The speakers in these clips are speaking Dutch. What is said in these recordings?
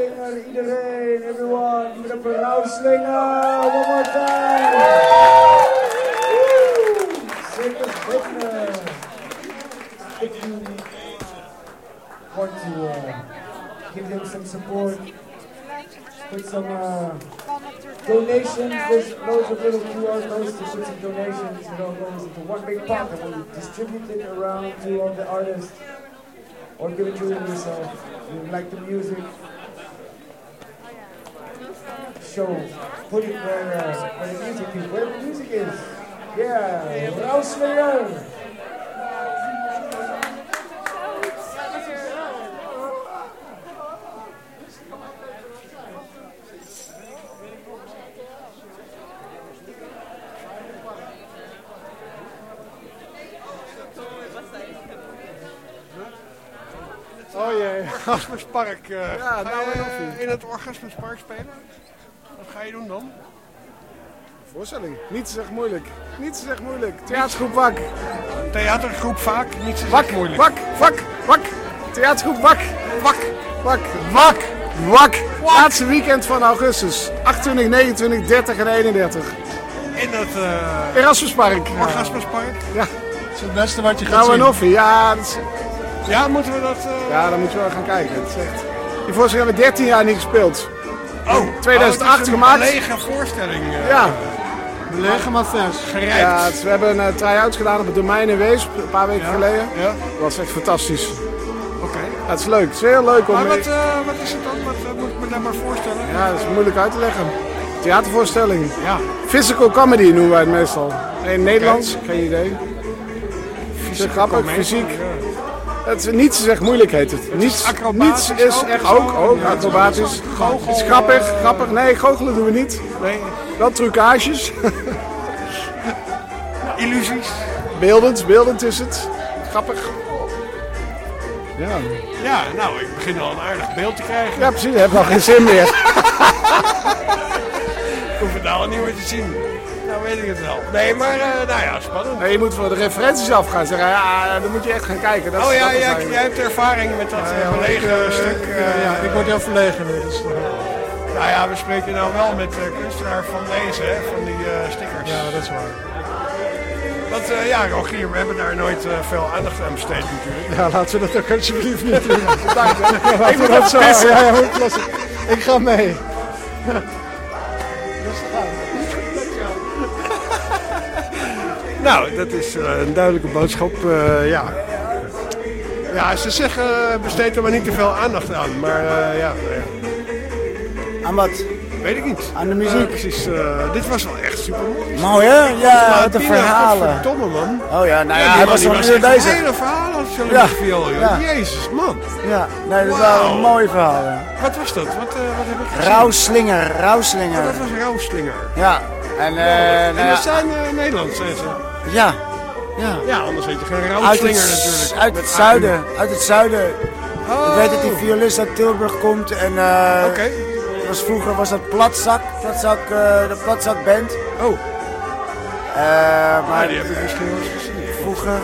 Rauslinger, iedereen, everyone, give it up for Rauslinger, one more time. Zeker weten. If you want to give them some support, put some donations, there's loads of little QR codes to put some donations, it all goes into one big pot and we distribute it around to all the artists, or give it to yourself. If you like the music, show, put it where the music is, where the music is. Yeah, Rauslinger! Oh jee, Orgasmuspark. Ja, nou en in het Orgasmuspark spelen? Wat ga je doen dan? Voorstelling. Niet zo echt moeilijk. Niet zo echt moeilijk. Theatergroep WAK. Theatergroep vaak, niet zo WAK, moeilijk. WAK. Theatergroep WAK. WAK. Laatste weekend van augustus. 28, 29, 30 en 31. In het Erasmuspark. Orgasmuspark? Ja. Dat is het beste wat je gaat Nou zien. en Offie, ja. Dat is... Ja, moeten we dat... Ja, dan moeten we wel gaan kijken. Het is echt... Die voorstelling hebben we 13 jaar niet gespeeld. Oh, 2008 gemaakt. Een lege voorstelling. Ja. Lege maar vers. Gerijpt. Ja, we hebben een try-out gedaan op het domein in Weesp, een paar weken geleden. Ja. Dat was echt fantastisch. Oké. Ja, het is leuk. Het is heel leuk om... Maar wat is het dan? Wat moet ik me daar maar voorstellen? Ja, dat is moeilijk uit te leggen. Theatervoorstelling. Ja. Physical comedy noemen wij het meestal. In het Nederlands, geen idee. Grappig, fysiek. Het is, niets is echt moeilijk, heet het. Niets is echt ook acrobatisch. Het is grappig. Nee, goochelen doen we niet. Nee. Wel trucages. Illusies. Beeldend is het. Grappig. Ja. Ja, nou, ik begin al een aardig beeld te krijgen. Ja, precies. Ik heb nog geen zin meer. Ik hoef het nou al niet meer te zien. Nou weet ik het wel. Nee, maar nou ja, spannend. Nee, je moet voor de referenties af gaan zeggen. Ja, dan moet je echt gaan kijken. Dat jij hebt ervaring met dat verlegen stuk. Ik word heel verlegen nu. Dus, nou ja, we spreken nou wel met kunstenaar van deze, hè, van die stickers. ja, dat is waar. Want ja, Rogier, we hebben daar nooit veel aandacht aan besteed natuurlijk. Ja, laten we dat ook alsjeblieft niet doen. Bedankt. Ik moet dat zo. Ja, moet lossen. Ik ga mee. Nou, dat is een duidelijke boodschap. Ja, ze zeggen besteed er maar niet te veel aandacht aan. Maar ja. Aan wat? Weet ik niet. Aan de muziek? Precies. Dit was wel echt super mooi. Mooi hè? Ja, de verhalen. Verdomme man. Oh ja, nou ja, hij was nog een uur bezig. Het hele verhaal had zo'n viool, joh. Ja. Jezus man. Ja, nee, dat waren een mooie verhalen. Wat was dat? Wat heb ik gezien? Rauslinger. Oh, dat was Rauslinger. Ja. En en dat zijn Nederlands, zei ze. Ja. Ja, anders weet je geen Rauslinger natuurlijk. Uit het zuiden. Uit het zuiden. Oh. Ik weet dat die violist uit Tilburg komt en Oké. vroeger was dat Platzak, de Platzakband. Oh. Maar die heb ik misschien wel eens gezien. vroeger.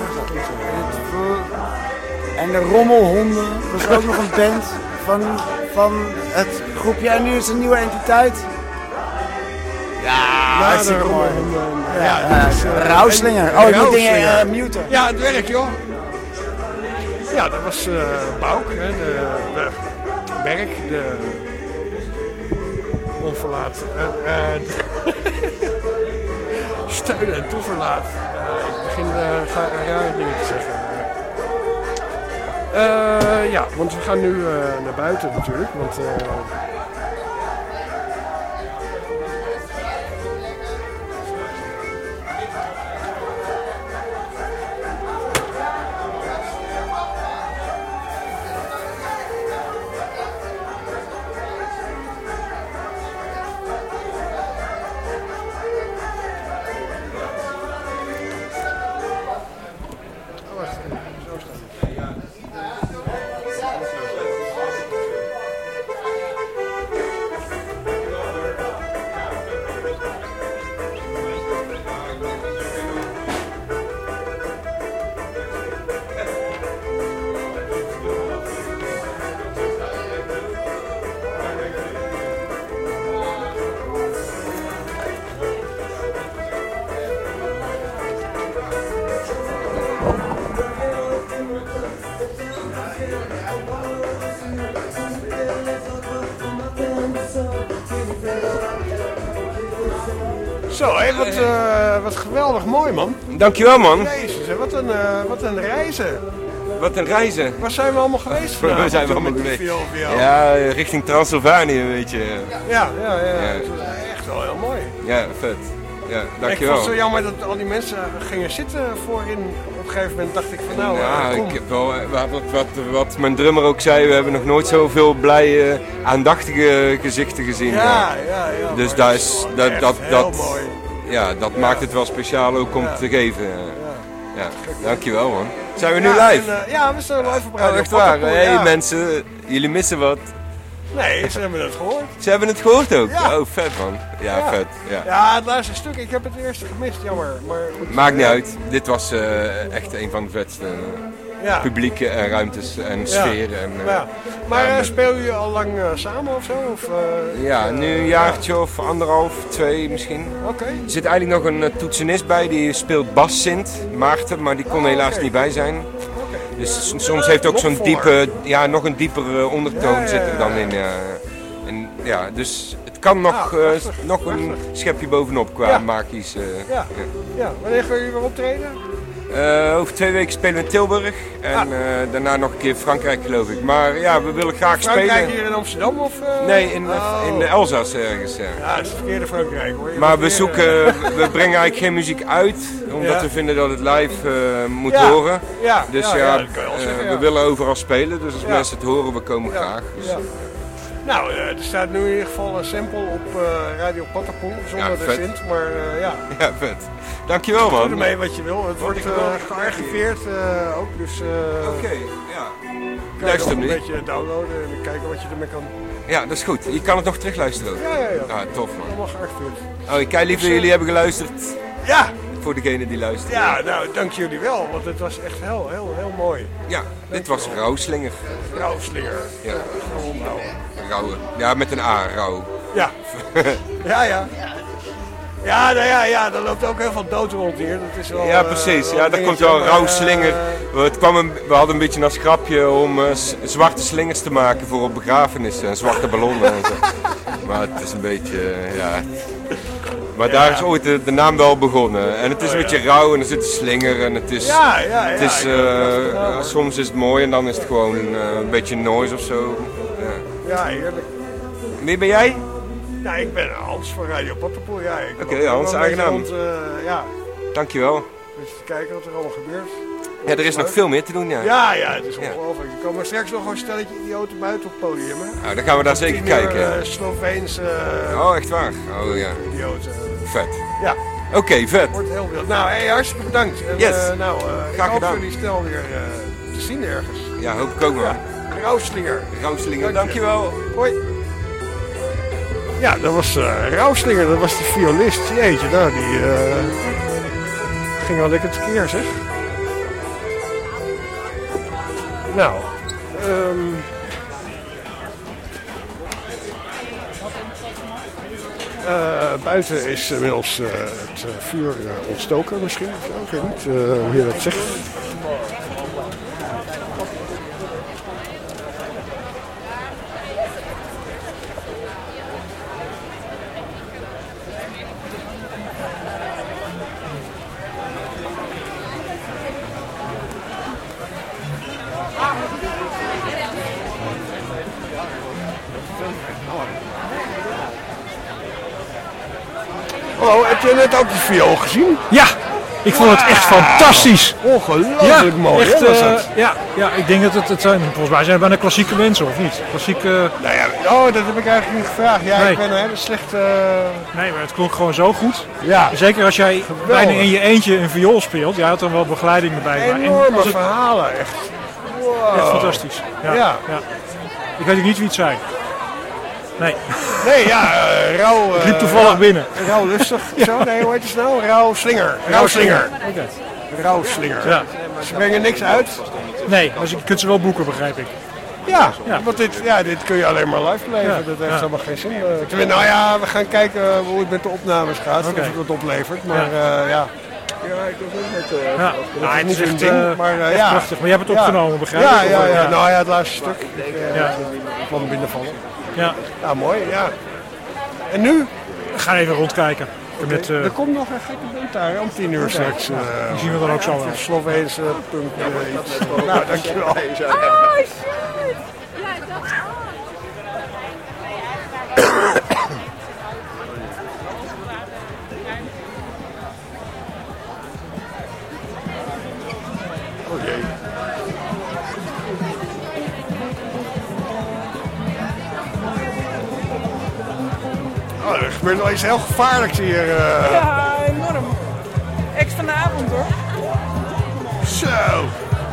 En de Rommelhonden was ook nog een band van het groepje. En nu is het een nieuwe entiteit. Ja, hartstikke mooi. Rauslinger. Oh, ik moet dingen muten. Ja, het werkt joh. Ja, dat was Bouk, hè, de Berk, de onverlaat. Steun en toeverlaat. Ik begin rare dingen te zeggen. Ja, want we gaan nu naar buiten natuurlijk. Want Zo, hé, wat geweldig mooi, man. Dankjewel, man. Jezus, wat een reizen. Wat een reizen. Waar zijn we allemaal geweest vandaag? Waar zijn we allemaal geweest? VLVL? Ja, richting Transylvanië, weet je. Ja. Het was echt wel heel mooi. Ja, vet. Ja, dankjewel. Ik vond het zo jammer dat al die mensen gingen zitten voorin. Op een gegeven moment dacht ik van nou, kom. Ik heb wel, wat mijn drummer ook zei, we hebben nog nooit zoveel blije, aandachtige gezichten gezien. Ja. Dus dat is, dat mooi. Ja, dat maakt het wel speciaal ook om te geven. Ja, dankjewel, man. Zijn we nu live? We zijn live op Radio echt waar. Potterpoel, Hey mensen, jullie missen wat. Nee, ze hebben het gehoord. Ze hebben het gehoord ook? Ja. Oh, vet man. Ja, vet. Ja, het laatste stuk, ik heb het eerst gemist, jammer. Maar goed, maakt niet uit. Dit was echt een van de vetste publieke en ruimtes en sferen. Maar speel je al lang samen of zo? Nu een jaartje of 1,5, 2 misschien. Oké. Er zit eigenlijk nog een toetsenist bij, die speelt bas Sint, Maarten, maar die kon helaas niet bij zijn. Dus soms heeft ook zo'n diepe, nog een diepere ondertoon zit er dan in. Dus het kan nog een schepje bovenop qua magisch. Wanneer gaan jullie weer optreden? Over 2 weken spelen we in Tilburg en daarna nog een keer Frankrijk geloof ik. Maar ja, we willen graag spelen. Frankrijk hier in Amsterdam of? Nee, in de Elzas ergens. Ja, het is het verkeerde Frankrijk hoor. Maar we brengen eigenlijk geen muziek uit, omdat we vinden dat het live moet horen. Dus dat kan je wel zeggen, we willen overal spelen, dus als mensen het horen, we komen graag. Dus. Nou, er staat nu in ieder geval een sample op Radio Potterpoel, zonder de Sint, maar Ja, vet. Dankjewel man. Doe ermee wat je wil. Het wordt gearchiveerd ook, dus... Oké. Luister een beetje downloaden en kijken wat je ermee kan. Ja, dat is goed. Je kan het nog terugluisteren. Ja. Tof man. Allemaal gearchiveerd. Oh, ik kijk liever jullie hebben geluisterd. Ja! Voor degene die luistert. Ja, nou, dank jullie wel, want het was echt heel mooi. Ja, dit was Rauwslinger. Rauwslinger. Ja. Rauwe. Ja, met een A, Rauw. Ja. Ja, er loopt ook heel veel dood rond hier. Dat is wel, ja, precies. Ja, daar komt wel een Rauwslinger. We hadden een beetje als grapje om zwarte slingers te maken voor op begrafenissen en zwarte ballonnen en zo. Maar het is een beetje, Maar daar is ooit de naam wel begonnen. En het is een beetje rauw en er zit een slinger en het is... soms is het mooi en dan is het gewoon een beetje noise of zo. Ja, heerlijk. Wie ben jij? Ja, ik ben Hans van Radio Potterpoel. Oké, Hans, aangenaam. Dankjewel. Dus te kijken wat er allemaal gebeurt. Ja, er is nog veel meer te doen, Ja, het is ongelooflijk. Er komen straks nog een stelletje idioten buiten op het podium, hè? Nou, dan gaan we daar zeker kijken. Sloveense... Oh, echt waar? Oh, ja. Idioten. Vet. Ja. Oké, vet. Wordt heel wild. Nou, hartstikke bedankt. En, yes. Ik hoop jullie snel weer te zien ergens. Ja, hoop ik ook wel. Rauwslinger. Dankjewel. Hoi. Ja, dat was Rauwslinger, dat was de violist. Jeetje, nou, die ging wel lekker tekeer, zeg. Nou, buiten is inmiddels het vuur ontstoken misschien. Ik weet niet hoe je dat zegt. Hallo, heb je net ook die viool gezien? Ja, ik vond het echt fantastisch. Ongelooflijk mooi. Echt, ik denk dat het zijn, volgens mij zijn het bijna klassieke mensen, of niet? Klassieke... Nou ja, dat heb ik eigenlijk niet gevraagd. Ja, nee. Ik ben een hele slechte... Nee, maar het klonk gewoon zo goed. Ja. Zeker als jij bijna in je eentje een viool speelt. Je had dan wel begeleiding erbij. Enorme verhalen, echt. Wow. Echt fantastisch. Ja. Ik weet ook niet wie het zijn. Nee, Rauw... Ik liep toevallig binnen. Rauw lustig, zo? Nee, hoe heet het nou? Rauwslinger. Oké. Rauwslinger. Ja. Ze brengen niks uit. Nee, maar je kunt ze wel boeken, begrijp ik. Ja, want dit kun je alleen maar live beleven. Dat heeft helemaal geen zin. We gaan kijken hoe het met de opnames gaat. Of het wat oplevert. Maar ja, ik was ook net... het is niet een ding, maar prachtig. Maar jij hebt het opgenomen, begrijp ik? Ja. Nou ja, het laatste stuk. Ik kwam binnenvallen. Ja, mooi, ja. En nu? We gaan even rondkijken. Met, er komt nog een gekke band daar om 10 uur straks. Die zien we dan ook zo wel. Sloveense punk. Nou, dankjewel. Oh shit! Ja, dat is Oh jee. Oh, er gebeurt wel iets heel gevaarlijks hier. Ja, enorm. Ex van de avond hoor. Zo.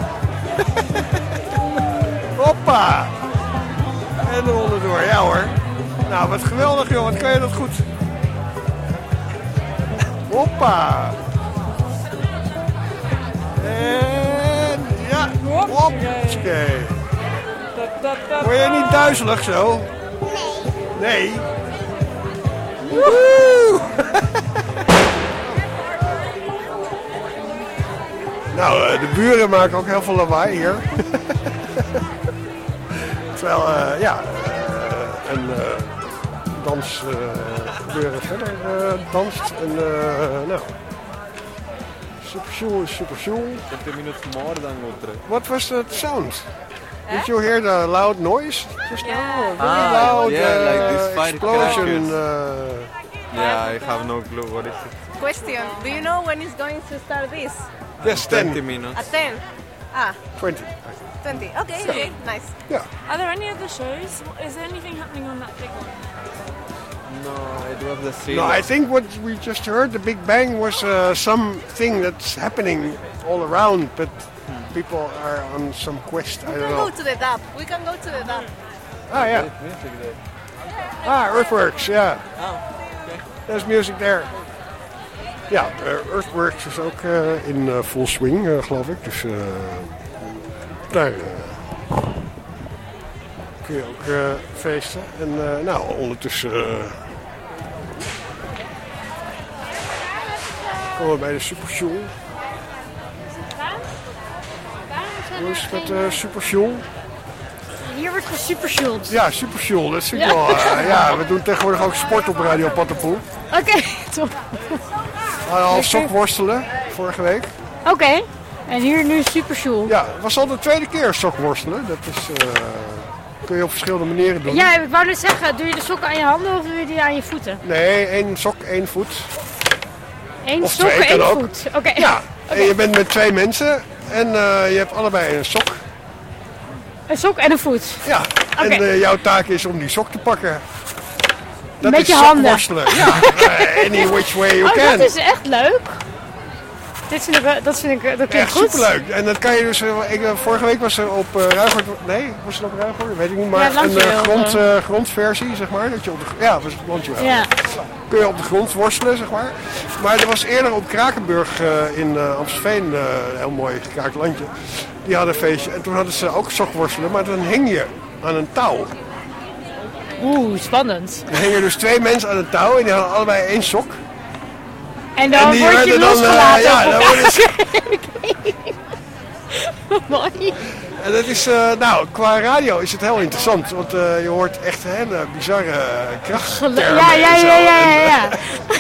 Hoppa. En er onderdoor, ja hoor. Nou, wat geweldig joh, wat kan je dat goed. Hoppa. En ja, hoppakee. Word je niet duizelig zo? Nee. Woehoe. Nou, de buren maken ook heel veel lawaai hier. Terwijl, een dans gebeuren verder danst. En nou, super cool. 20 minuten more dan outra. What was the sound? Did you hear the loud noise just now? Very loud like this explosion. Yeah, I have no clue what is it. Question. Do you know when it's going to start this? Yes, 20 minutes. At 10? 20. 20. Okay, nice. Yeah. Are there any other shows? Is there anything happening on that big one? No, it was the same. No, I think what we just heard, the Big Bang, was something that's happening all around, but people are on some quest. I don't know. We can go to the DAP. We can go to the DAP. Ah, yeah. Earthworks, yeah. Oh, okay. There's music there. Ja, Earthworks is ook in full swing, geloof ik. Dus daar kun je ook feesten. En nou, ondertussen komen we bij de Super Show. Hoe is het met Super Show? Hier wordt gesupershoeld. Ja, Super Show, dat vind ik wel. Ja, we doen tegenwoordig ook sport op Radio Pattenpoel. Oké, top. We hadden al sokworstelen vorige week. Oké, en hier nu supershoel. Ja, het was al de tweede keer sokworstelen. Dat is, kun je op verschillende manieren doen. Ja, ik wou net zeggen, doe je de sokken aan je handen of doe je die aan je voeten? Nee, 1 sok, 1 voet. 1 of sok, 1 voet. Oké. Ja, en je bent met 2 mensen en je hebt allebei een sok. Een sok en een voet? Ja, en jouw taak is om die sok te pakken. Dat met is je handen? sokworstelen. Ja, any which way you can. Dat is echt leuk. Dat klinkt echt goed. superleuk. En dat kan je dus. Vorige week was er op Ruigoord. Nee, was het op Ruigoord? Weet ik niet. Maar een grondversie, zeg maar. Dat je op de, ja, was het landje wel. Ja. Kun je op de grond worstelen, zeg maar. Maar er was eerder op Krakenburg in Amstelveen, een heel mooi gekraakt landje. Die hadden een feestje. En toen hadden ze ook sokworstelen, maar dan hing je aan een touw. Oeh, spannend. Er hingen dus 2 mensen aan een touw en die hadden allebei 1 sok. En dan word je losgelaten. Ja, dan worden ze... Mooi. En dat is, nou, qua radio is het heel interessant, want je hoort echt hele bizarre krachttermen. Ja.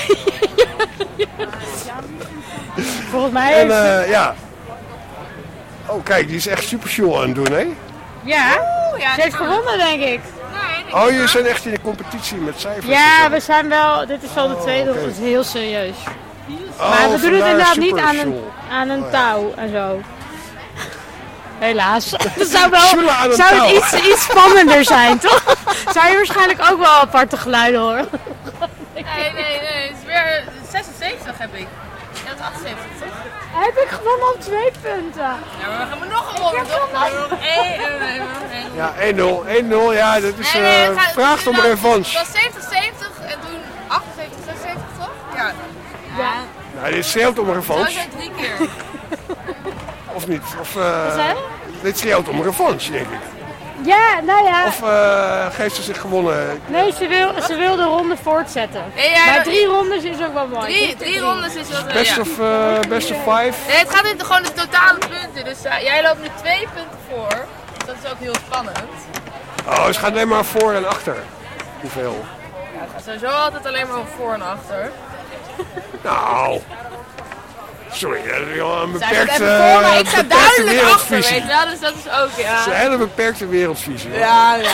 Volgens mij en, ja. Oh, kijk, die is echt super show aan het doen, hè? Ja, ze heeft gewonnen, denk ik. Oh, jullie zijn echt in de competitie met cijfers? Ja, we zijn wel, dit is wel de tweede, dat is heel serieus. Oh, maar we doen het inderdaad niet aan een ja. touw en zo. Helaas. Dat zou het iets spannender zijn, toch? Zou je waarschijnlijk ook wel aparte geluiden horen? Nee. Het is weer 76 heb ik. Ja, het 78, toch? Heb ik gewonnen op 2 punten. Ja, maar we gaan nog gewonnen, toch? Ja, 1-0, ja, dat is vraagt om revanche. Het was 70 en toen 78, 76, toch? Ja. Nou, dit schreeuwt om revanche. Nou zijn 3 keer. Of niet? Of, Wat zei je? dit schreeuwt om revanche, denk ik. Ja, nou ja. Of geeft ze zich gewonnen? Nee, ze wil de ronde voortzetten. Maar 3 rondes is ook wel mooi. 3 rondes is wel Best of 5? Nee, het gaat in gewoon de totale punten. Dus jij loopt nu 2 punten voor. Dus dat is ook heel spannend. Oh, het gaat alleen maar voor en achter. Hoeveel? Ja, het gaat sowieso altijd alleen maar voor en achter. Nou. Sorry, dat is wel een Zij gaat beperkte even voor, maar ik sta duidelijk achter, wereldvisie. weet je wel, dus dat is ook, ja. Dat is een hele beperkte wereldvisie. Hoor. Ja. Ik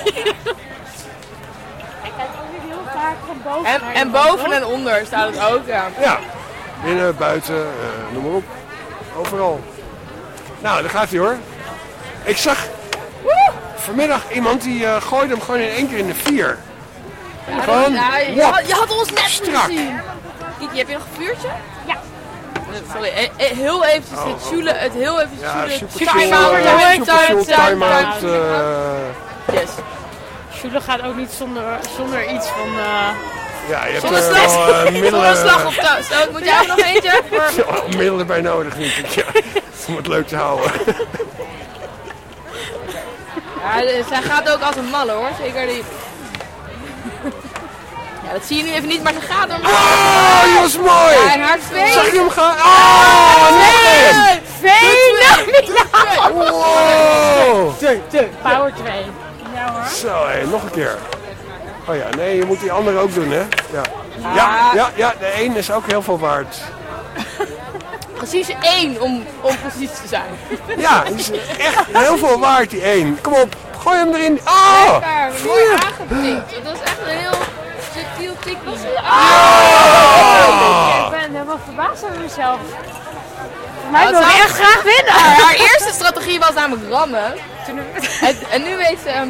kijk ook niet heel vaak van boven. En boven en onder staat het ook, ja. Ja, binnen, buiten, noem maar op. Overal. Nou, daar gaat hij hoor. Ik zag vanmiddag iemand die gooide hem gewoon in één keer in de 4. Ja, gewoon, je had ons net strak. gezien. Kiki, heb je nog een vuurtje? Ja. Sorry, heel eventjes het Sjoele, het heel eventjes Ja, Sjoele. time-out. Yes. Sjoele gaat ook niet zonder iets van... Ja, je hebt Zonder wel middelen... slag op touw. Moet jij ook nog eentje? Middelen bij nodig, denk ik. Ja, om het leuk te houden. Ja, zij gaat ook als een malle hoor, zeker die. Ja, dat zie je nu even niet, maar ze gaat hem. Oh, die was mooi! Ja, en haar twee. Zag je hem gaan? Oh, nog één! Fenomenaal! Wow! Power 2. Ja hoor. Zo, hé, nog een keer. Oh ja, nee, je moet die andere ook doen, hè? Ja. Ja, de 1 is ook heel veel waard. Precies 1 om precies te zijn. Ja, die is echt heel veel waard, die 1. Kom op, gooi hem erin. Oh! Lekker, mooi aangetikt. Dat was echt een heel subtiel tikje. Ik ben helemaal verbaasd over mezelf. Maar ik wil zou echt graag winnen. Haar eerste strategie was namelijk rammen. En nu weet ze...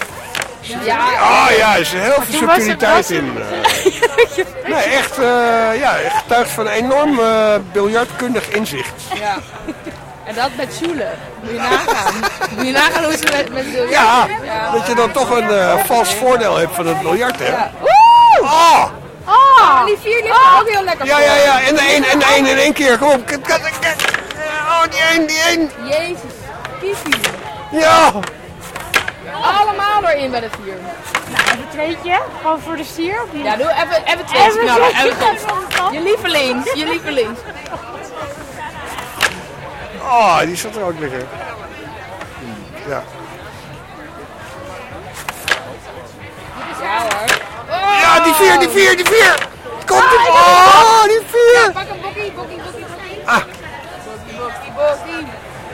Oh ja, er is heel veel subtiliteit in. Nee, echt, getuigt van een enorm biljartkundig inzicht. Ja. En dat met Sjoele. Moet je nagaan. Moet je nagaan hoe ze met biljart... Ja, dat je dan toch een vals voordeel hebt van het biljart, hè? Ja. Oh! En die 4 ligt ook heel lekker voor. Ja, en de 1 in één keer, kom op. Oh, die 1. Jezus, Kiki. Ja! Allemaal erin bij de 4. Nou, even tweetje. Gewoon voor de stier. Ja, doe even 2 knallen. Je lievelings. Oh, die zat er ook lekker. Ja. Ja hoor. Ja, die 4. Komt ie. Oh, die 4. Ja, pak een bokkie. Ah. Bokkie.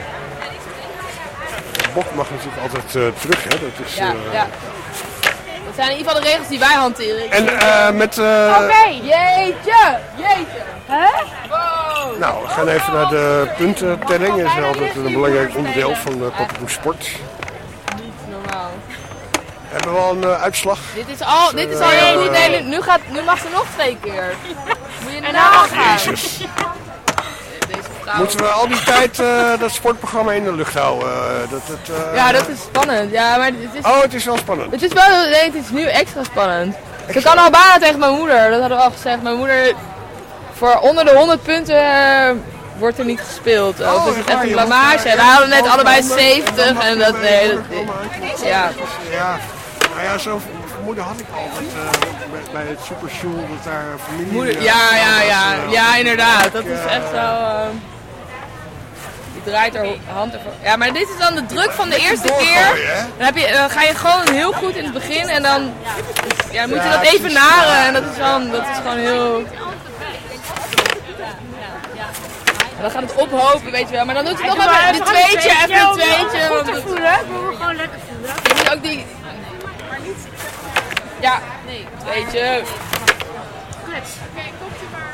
Bok mag natuurlijk altijd terug, hè? Dat is, ja. Dat zijn in ieder geval de regels die wij hanteren. En met... Oké. Jeetje. Hè? Wow. Nou, we gaan even naar de puntentelling. Dat is altijd een belangrijk onderdeel van de Koppelboek Sport. Niet normaal. Hebben we al een uitslag? Dit is al heel goed. Nee, nu mag ze nog 2 keer. Moet je nagaan. Jezus. Moeten we al die tijd dat sportprogramma in de lucht houden? Ja, dat is spannend. Ja, maar het is... Oh, het is wel spannend. Het is wel, het is nu extra spannend. Ze kan al bijna tegen mijn moeder, dat hadden we al gezegd. Mijn moeder, voor onder de 100 punten wordt er niet gespeeld. Dus het is echt een blamage. En we hadden net allebei 70 en dat... Ja. Nou ja, zo'n vermoeden had ik altijd bij het Super Show dat daar familie... Ja, inderdaad. Dat is echt zo... die draait haar hand ervoor. Ja, maar dit is dan de druk van de eerste keer. Dan ga je gewoon heel goed in het begin en dan moet je dat even naren. En dat is gewoon heel... En dan gaat het ophopen, weet je wel. Maar dan doet het nog even een tweetje. Goed te voelen. Ik wil gewoon lekker voelen. Je moet ook die... Ja, tweetje. Goed. Oké, komt u maar.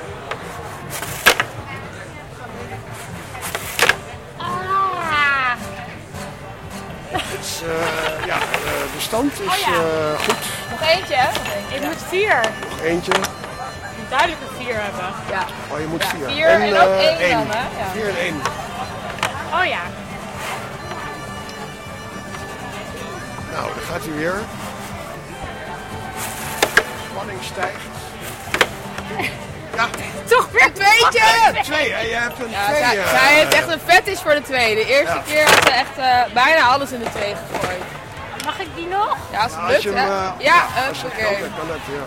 Dus, de stand is goed. Nog eentje, hè? Ik moet 4. Nog eentje. Ik moet duidelijk een 4 hebben. Ja. Oh, je moet 4. 4 en ook 1 dan, hè? 4 en 1. Oh ja. Nou, daar gaat hij weer. Spanning stijgt. Ja. Toch weer een tweetje! 2, hè? Je hebt een 2. Zij heeft echt een fetish voor de 2. De eerste keer had ze echt bijna alles in de 2 gegooid. Mag ik die nog? Ja, als het lukt, hè? Ja, oké. Kan dat, ja.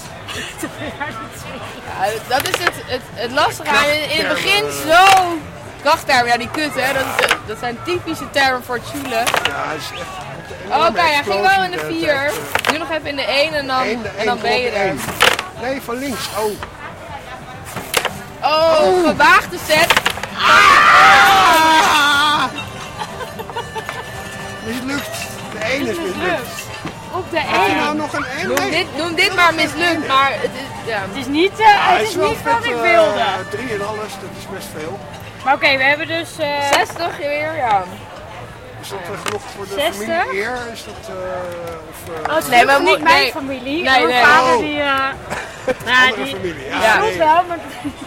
Ja, dat is het lastige aan in het begin zo krachttermen, ja die kut hè, dat zijn typische termen voor het joelen. Ja, het is echt... Oké, hij ging wel in de 4. Nu nog even in de 1 en dan ben je er. Nee, van links. Oh, gewaagde set. Mislukt. De 1 is mislukt. Op de 1. Nou nog een 1? Noem dit maar mislukt, maar het is... Ja. Het is niet, het is niet wat ik wilde. 3 en alles, dat is best veel. Maar oké, we hebben dus... 60 weer, ja. Is dat genoeg voor de 60? familie eer? Is dat... het is niet mijn familie. Nee, mijn vader die... andere familie, ja. Soms wel, maar...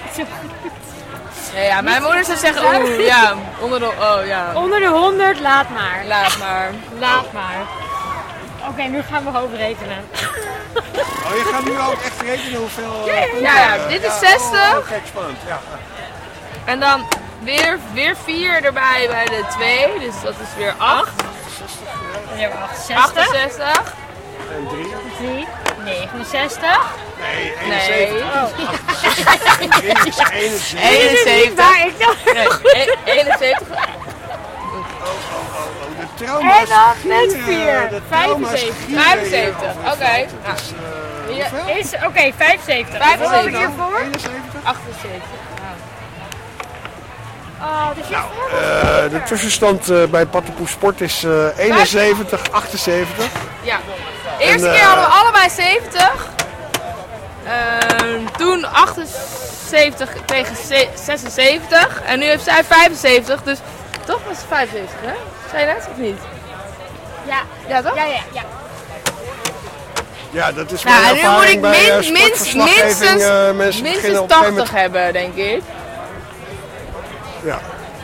Ja, mijn moeder zou zeggen, ja, onder de 100, laat maar. Laat maar. Oké, nu gaan we overrekenen. Oh, je gaat nu ook echt rekenen hoeveel... Ja, dit is 60. Gek spannend, ja. En dan weer 4 erbij bij de 2, dus dat is weer 8. Dan hebben we 68. En 3. 69. Nee, 71. Nee. 71. Maar ik dacht... 71. De trauma en dan met 4. 75. Oké. Oké, 75. 75. Wat hiervoor? 78. Oh, dus de tussenstand bij Pattenpoes Sport is 71, 78. Ja. De eerste keer hadden we allebei 70. Toen 78 tegen 76. En nu heeft zij 75. Dus toch was het 75, hè? Zei je net of niet? Ja. Ja, toch? Ja. Ja, dat is mijn nu moet ik minstens 80 hebben, denk ik. Ja.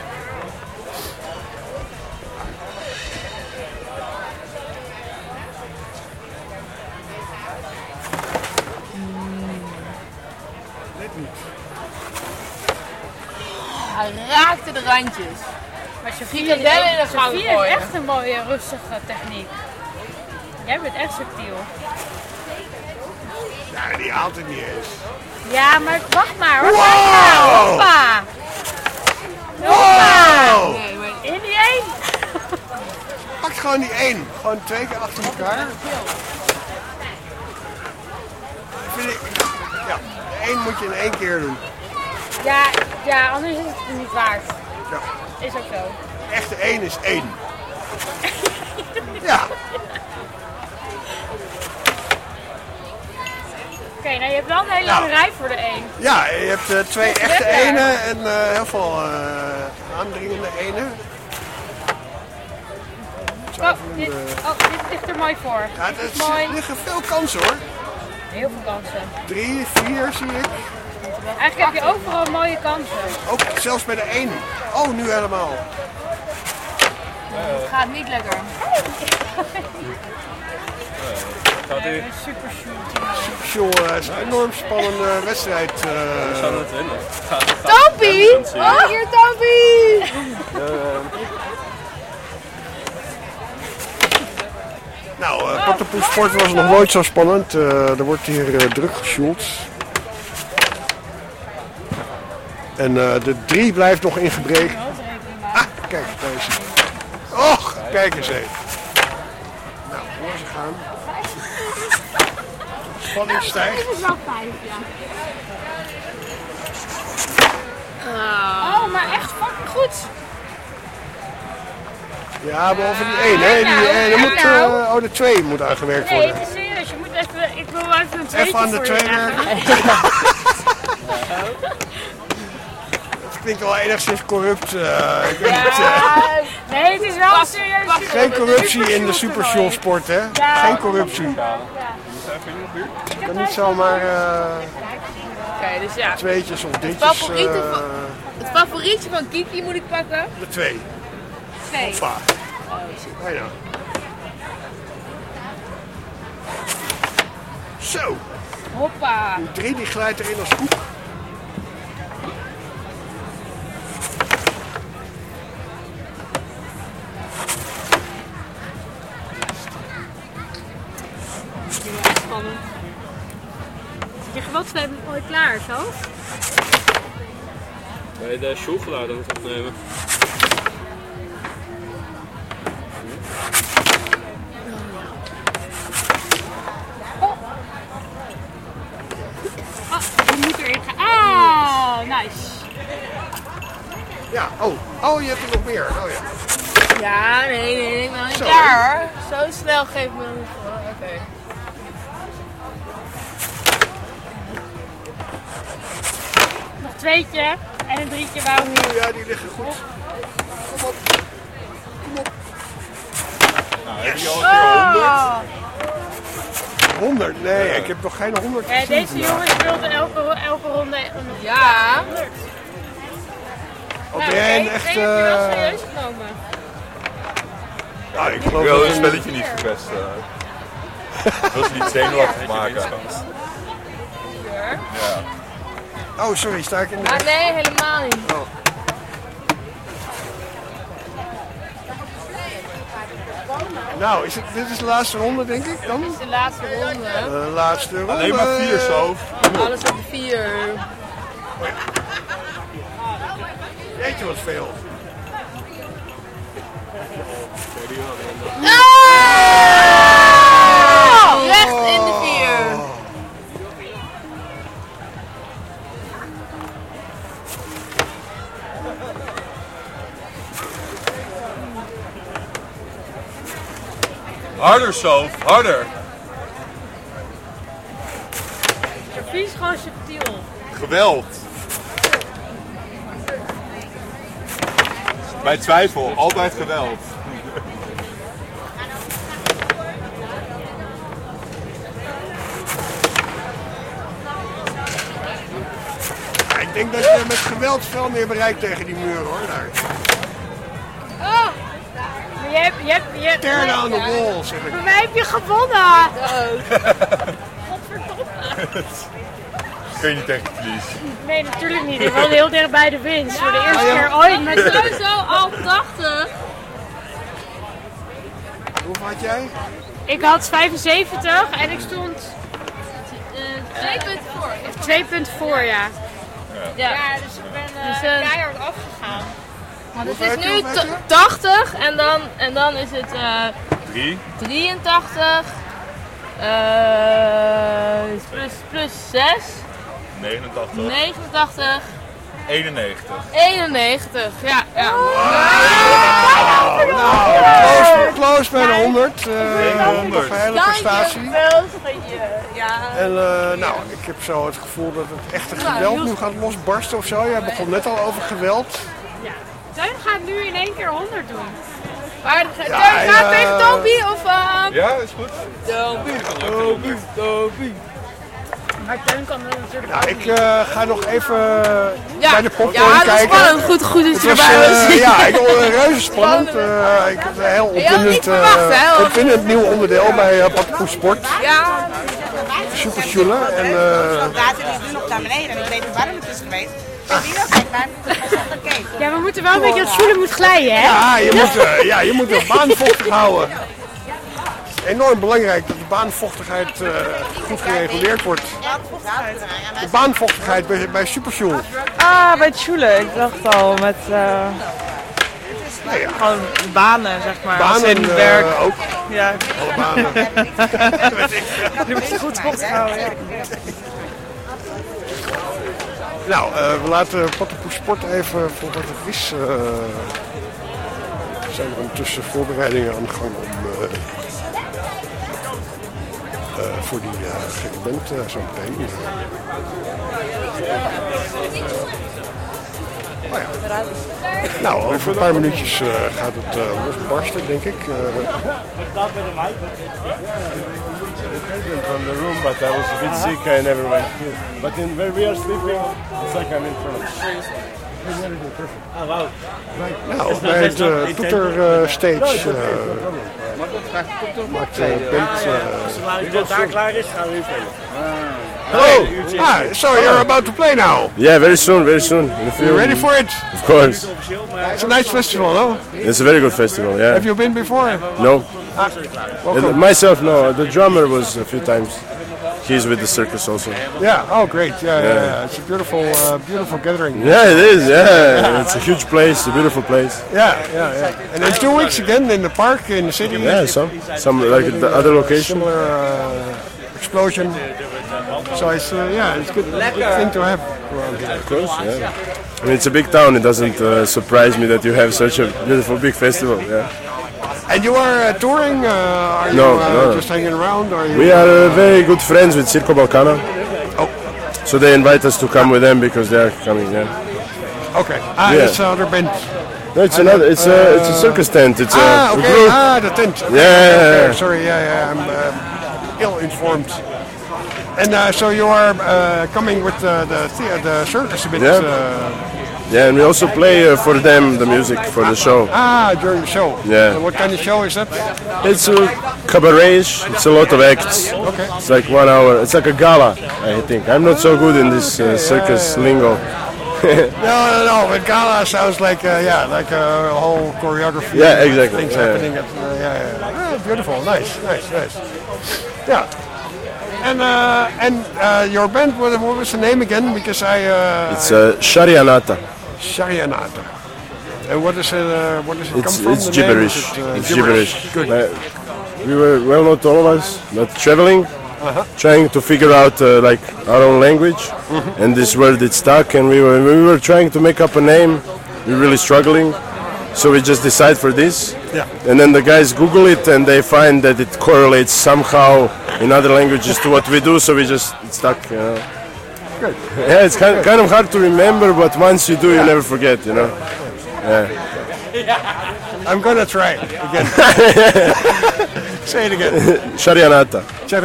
Hij raakte de randjes. Maar Sophie in de gang heeft gooien. echt een mooie rustige techniek. Jij bent echt subtiel. Ja, die haalt het niet eens. Ja, maar wacht maar. Wow! Hoppa! Wow! In die 1. Pak gewoon die 1. Gewoon 2 keer achter elkaar. Ja, de 1 moet je in 1 keer doen. Ja, anders is het niet waard. Ja. Is ook zo. De echte 1 is 1. Ja. Oké, nou je hebt wel een hele lange rij voor de 1. Ja, je hebt 2 echte 1'en en heel veel aandringende 1'en. Dit ligt er mooi voor. Ja, er liggen veel kansen hoor. Heel veel kansen. 3, 4 zie ik. Eigenlijk heb je overal mooie kansen. Ook zelfs bij de 1. Oh, nu helemaal. Het gaat niet lekker. Super shoot. Het is een enorm spannende wedstrijd. We zouden het winnen. Tompie! Oh, hier Tompie! Nou, Pattenpoes Sport was nog nooit zo spannend. Er wordt hier druk gesjoeld. En de 3 blijft nog in gebrek. Ah, kijk deze. Och, kijk eens even. Nou, hoor ze gaan. Spanning stijgt. Dit is wel 5, ja. Oh, maar echt fucking goed. Ja, behalve die 1, hè? De 2 moet aangewerkt worden. Nee, het is serieus. Je moet even, ik wil even een 2 even aan de 2 werken. Het klinkt wel enigszins corrupt. Ik weet niet, nee, het is wel serieus. geen corruptie in de Super Show sport, hè? Geen corruptie. Je kan niet zomaar Dus ja. tweetjes of ditjes. Het favorietje van Kiki moet ik pakken? De 2. 2. Hoppa. Bijna. Zo. Hoppa. Die 3 die glijdt erin als koek. Spannend. Je geweldslijf is mooi klaar, zo? Bij de showgeluid aan het opnemen. Die moet erin gaan. Ah, nice. Ja, oh, je hebt er nog meer. Oh ja. Ja, nee, maar niet Zo, daar hoor. Zo snel geef ik me nog niet voor. Oké. Nog 2'tje en een 3'tje wou nu. Ja, die liggen goed. Kom op. Nou, heb je al een keer 100? 100? Nee, ik heb nog geen 100 gezien. Deze jongen speelt elke ronde. Ja. Of ben jij een echt... heb je wel serieus genomen. Ja, ik Ik geloof wil dat het spelletje niet verpesten. Ik wil ze niet zenuwachtig maken. Ja. Oh, sorry, sta ik in de... Ah, nee, helemaal niet. Oh. Nou, dit is de laatste ronde, denk ik dan? Dit is de laatste ronde. De laatste ronde. Alleen maar 4 zo. Alles op de 4. Jeetje, wat veel. Recht in de 4. Harder zo, harder. Sophie is gewoon subtiel. Geweld. Bij twijfel, altijd geweld. Ja, ik denk dat je met geweld veel meer bereikt tegen die muur, hoor. Daar. Oh! Maar je hebt... Tear down the wall, zeg ik. Bij mij heb je gewonnen! Kun je niet tegen het verlies. Nee, natuurlijk niet. Ik was heel dicht bij de winst. Voor de eerste keer ooit met Sowieso al 80. Hoeveel had jij? Ik had 75 en ik stond 2 punten voor. 2 punten voor, ja. Ja, Dus ik ben keihard afgegaan. Want het is nu 80 en dan is het 83. Plus 6. 89. 89. 91. 91, ja. Close bij de 100. Een hele prestatie. En nou, ik heb zo het gevoel dat het echte geweld nu gaat losbarsten of zo. Jij begon net al over geweld. Ja. Teun gaat nu in één keer 100 doen. Maar gaat even Toby of... Ja, is goed. Toby. Maar Teun kan er natuurlijk Nou, ik ga nog even bij de popcorn kijken. kijken. Ja, dat is spannend. Goed is het was, ja, ik vond het reuze spannend. Ik heb een heel opwindend nieuw onderdeel bij Pattenpoes Sport. Ja. Super chule. En Water is nu nog naar beneden en ik weet niet waarom het is geweest. Ja, we moeten wel een beetje dat Sjoelen moet glijden, hè? Ja, je moet de baan vochtig houden. Enorm belangrijk dat de baanvochtigheid goed gereguleerd wordt. De baanvochtigheid bij Supersjoel. Ah, bij Tjoele. Ik dacht al met gewoon banen, zeg maar. Banen in werk. Ook. Ja. Alle banen. Die moet je goed vochtig houden, ja. Nou, we laten Pattenpoes Sport even voor wat het is. Zijn er ondertussen voorbereidingen aan de gang om voor die gekke band zo meteen. Oh ja. Nou, over een paar minuutjes gaat het losbarsten, denk ik. From the room, but I was a bit sick. I never went. But when we are sleeping, it's like I'm in front. Oh wow! Nou, bij het Toeter Stage maakt de band... Als het daar klaar is, gaan we nu spelen. Hello! So you're about to play now? Yeah, very soon, very soon. You ready for it? Of course. It's a nice festival, no? It's a very good festival, yeah. Have you been before? No. Welcome. Myself, no. The drummer was a few times. He's with the circus also. Yeah. Oh, great. Yeah. It's a beautiful, beautiful gathering. Yeah, it is. Yeah, it's a huge place, a beautiful place. Yeah. And in 2 weeks again in the park in the city. Yeah, some like the other location. Similar explosion. So it's it's good thing to have around here. Of course, yeah. I mean, it's a big town. It doesn't surprise me that you have such a beautiful big festival. Yeah. And you are touring? Are No, you just hanging around? Or We are very good friends with Circo Balcana. So they invite us to come with them because they are coming. Yeah. Okay. It's another band. No, it's another. It's a circus tent. It's a okay. group. The tent. Okay. Yeah. Okay. Sorry. I'm ill-informed. And so you are coming with the circus a bit. Yeah, and we also play for them the music for the show. During the show. Yeah. What kind of show is that? It's a cabaret-ish. It's a lot of acts. Okay. It's like 1 hour. It's like a gala, I think. I'm not so good in this circus lingo. No. But gala sounds like like a whole choreography. Yeah, exactly. Things happening. Beautiful. Nice. Yeah. And your band, what was the name again? Because It's Sharianata. Sharianata. And what is it? What does it come from? It's gibberish. It's gibberish. Good. We were, well, not all of us, but traveling, trying to figure out like our own language, and this word it stuck, and we were trying to make up a name. We were really struggling, so we just decided for this. Yeah. And then the guys Google it, and they find that it correlates somehow in other languages to what we do, so it stuck. You know. Good. Yeah, it's kind of hard to remember, but once you do, you never forget. You know. Yeah. I'm gonna try it again. Say it again. Sharianata.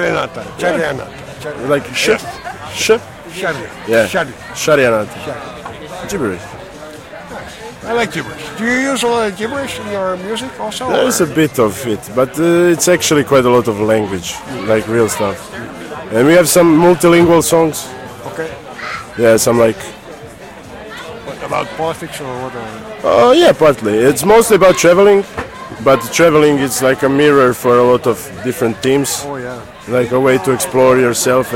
Like sh. Yeah. Sharianata. Gibberish. I like gibberish. Do you use a lot of gibberish in your music also? There's a bit of it, but it's actually quite a lot of language, like real stuff. And we have some multilingual songs. Okay. Yeah, some like. What, about politics or what? Oh yeah, partly. It's mostly about traveling, but traveling is like a mirror for a lot of different themes. Oh yeah. Like a way to explore yourself